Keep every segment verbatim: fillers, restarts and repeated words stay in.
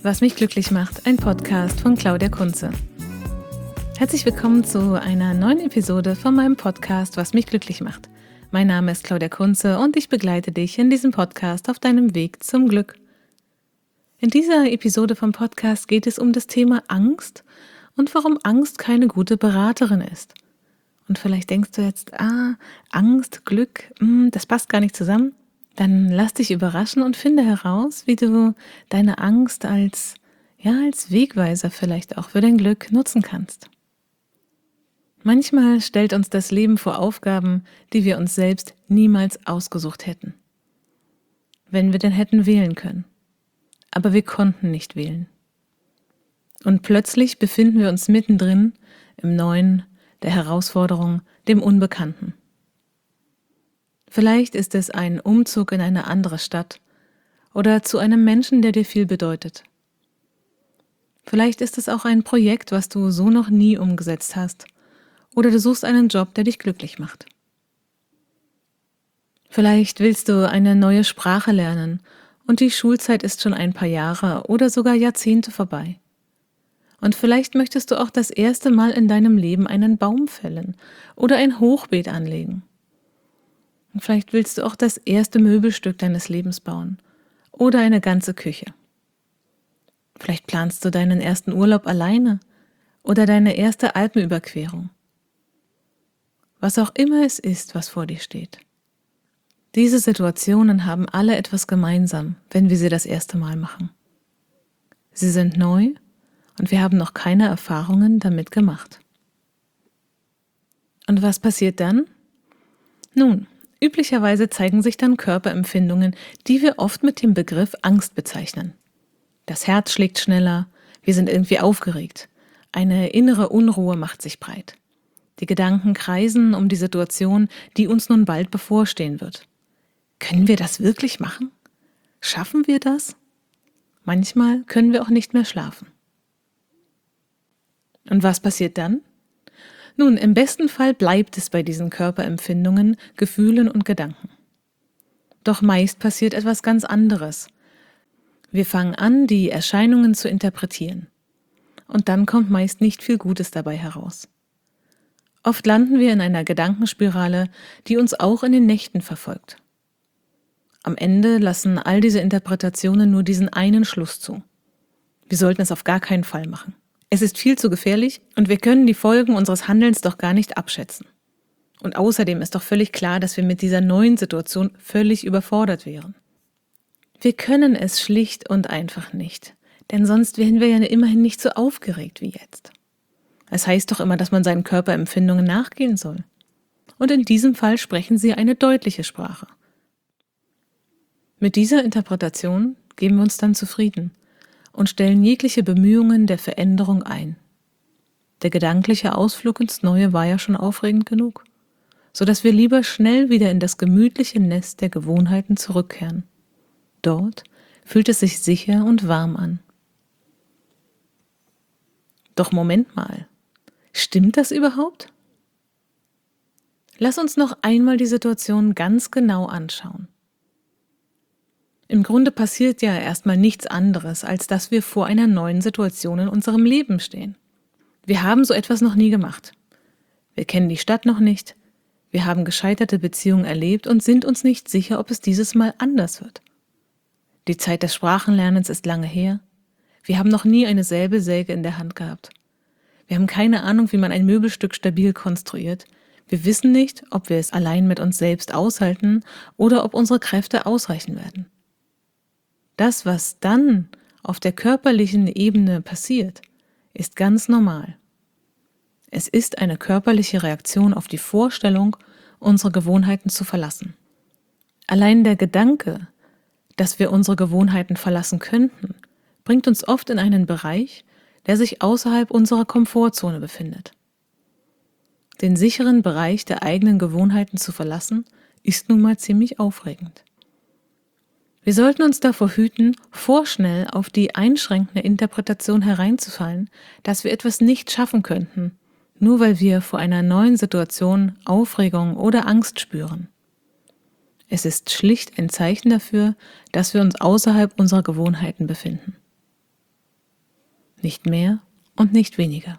Was mich glücklich macht, ein Podcast von Claudia Kunze. Herzlich willkommen zu einer neuen Episode von meinem Podcast Was mich glücklich macht. Mein Name ist Claudia Kunze und ich begleite dich in diesem Podcast auf deinem Weg zum Glück. In dieser Episode vom Podcast geht es um das Thema Angst und warum Angst keine gute Beraterin ist. Und vielleicht denkst du jetzt, ah, Angst, Glück, mh, das passt gar nicht zusammen. Dann lass dich überraschen und finde heraus, wie du deine Angst als, ja, als Wegweiser vielleicht auch für dein Glück nutzen kannst. Manchmal stellt uns das Leben vor Aufgaben, die wir uns selbst niemals ausgesucht hätten. Wenn wir denn hätten wählen können. Aber wir konnten nicht wählen. Und plötzlich befinden wir uns mittendrin im Neuen, der Herausforderung, dem Unbekannten. Vielleicht ist es ein Umzug in eine andere Stadt oder zu einem Menschen, der dir viel bedeutet. Vielleicht ist es auch ein Projekt, was du so noch nie umgesetzt hast, oder du suchst einen Job, der dich glücklich macht. Vielleicht willst du eine neue Sprache lernen und die Schulzeit ist schon ein paar Jahre oder sogar Jahrzehnte vorbei. Und vielleicht möchtest du auch das erste Mal in deinem Leben einen Baum fällen oder ein Hochbeet anlegen. Und vielleicht willst du auch das erste Möbelstück deines Lebens bauen oder eine ganze Küche. Vielleicht planst du deinen ersten Urlaub alleine oder deine erste Alpenüberquerung. Was auch immer es ist, was vor dir steht. Diese Situationen haben alle etwas gemeinsam, wenn wir sie das erste Mal machen. Sie sind neu und wir haben noch keine Erfahrungen damit gemacht. Und was passiert dann? Nun, üblicherweise zeigen sich dann Körperempfindungen, die wir oft mit dem Begriff Angst bezeichnen. Das Herz schlägt schneller, wir sind irgendwie aufgeregt, eine innere Unruhe macht sich breit. Die Gedanken kreisen um die Situation, die uns nun bald bevorstehen wird. Können wir das wirklich machen? Schaffen wir das? Manchmal können wir auch nicht mehr schlafen. Und was passiert dann? Nun, im besten Fall bleibt es bei diesen Körperempfindungen, Gefühlen und Gedanken. Doch meist passiert etwas ganz anderes. Wir fangen an, die Erscheinungen zu interpretieren. Und dann kommt meist nicht viel Gutes dabei heraus. Oft landen wir in einer Gedankenspirale, die uns auch in den Nächten verfolgt. Am Ende lassen all diese Interpretationen nur diesen einen Schluss zu. Wir sollten es auf gar keinen Fall machen. Es ist viel zu gefährlich und wir können die Folgen unseres Handelns doch gar nicht abschätzen. Und außerdem ist doch völlig klar, dass wir mit dieser neuen Situation völlig überfordert wären. Wir können es schlicht und einfach nicht, denn sonst wären wir ja immerhin nicht so aufgeregt wie jetzt. Es heißt doch immer, dass man seinen Körperempfindungen nachgehen soll. Und in diesem Fall sprechen sie eine deutliche Sprache. Mit dieser Interpretation geben wir uns dann zufrieden und stellen jegliche Bemühungen der Veränderung ein. Der gedankliche Ausflug ins Neue war ja schon aufregend genug, sodass wir lieber schnell wieder in das gemütliche Nest der Gewohnheiten zurückkehren. Dort fühlt es sich sicher und warm an. Doch Moment mal, stimmt das überhaupt? Lass uns noch einmal die Situation ganz genau anschauen. Im Grunde passiert ja erstmal nichts anderes, als dass wir vor einer neuen Situation in unserem Leben stehen. Wir haben so etwas noch nie gemacht. Wir kennen die Stadt noch nicht. Wir haben gescheiterte Beziehungen erlebt und sind uns nicht sicher, ob es dieses Mal anders wird. Die Zeit des Sprachenlernens ist lange her. Wir haben noch nie eine Säbelsäge in der Hand gehabt. Wir haben keine Ahnung, wie man ein Möbelstück stabil konstruiert. Wir wissen nicht, ob wir es allein mit uns selbst aushalten oder ob unsere Kräfte ausreichen werden. Das, was dann auf der körperlichen Ebene passiert, ist ganz normal. Es ist eine körperliche Reaktion auf die Vorstellung, unsere Gewohnheiten zu verlassen. Allein der Gedanke, dass wir unsere Gewohnheiten verlassen könnten, bringt uns oft in einen Bereich, der sich außerhalb unserer Komfortzone befindet. Den sicheren Bereich der eigenen Gewohnheiten zu verlassen, ist nun mal ziemlich aufregend. Wir sollten uns davor hüten, vorschnell auf die einschränkende Interpretation hereinzufallen, dass wir etwas nicht schaffen könnten, nur weil wir vor einer neuen Situation Aufregung oder Angst spüren. Es ist schlicht ein Zeichen dafür, dass wir uns außerhalb unserer Gewohnheiten befinden. Nicht mehr und nicht weniger.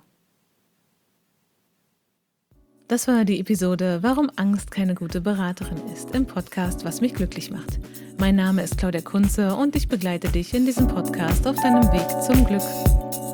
Das war die Episode Warum Angst keine gute Beraterin ist im Podcast Was mich glücklich macht. Mein Name ist Claudia Kunze und ich begleite dich in diesem Podcast auf deinem Weg zum Glück.